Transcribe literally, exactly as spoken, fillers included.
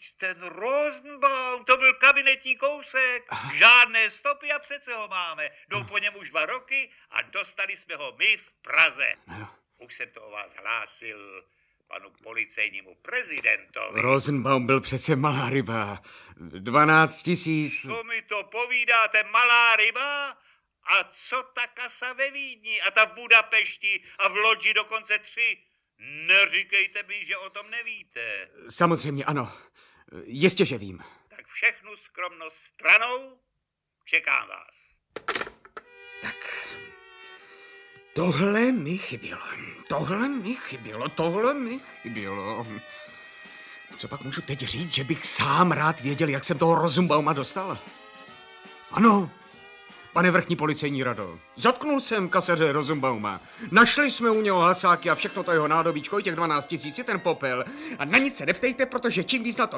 ten Rosenbaum, to byl kabinetní kousek. Žádné stopy a přece ho máme. Jdou po něm už dva roky a dostali jsme ho my v Praze. Už jsem to o vás hlásil panu policejnímu prezidentovi. Rosenbaum byl přece malá ryba. dvanáct tisíc. Co mi to povídáte, malá ryba? A co ta kasa ve Vídni? A ta v Budapešti? A v Lodži dokonce tři? Neříkejte mi, že o tom nevíte. Samozřejmě ano. Jistě, že vím. Tak všechnu skromnost stranou, čekám vás. Tak. Tohle mi chybělo. Tohle mi chybělo. Tohle mi chybělo. Co pak můžu teď říct, že bych sám rád věděl, jak jsem toho Rosenbauma dostal? Ano, pane vrchní policejní rado, zatknul jsem kasaře Rosenbauma. Našli jsme u něho hasáky a všechno to jeho nádobíčko i těch dvanáct tisíc, ten popel. A na nic se neptejte, protože čím víc na to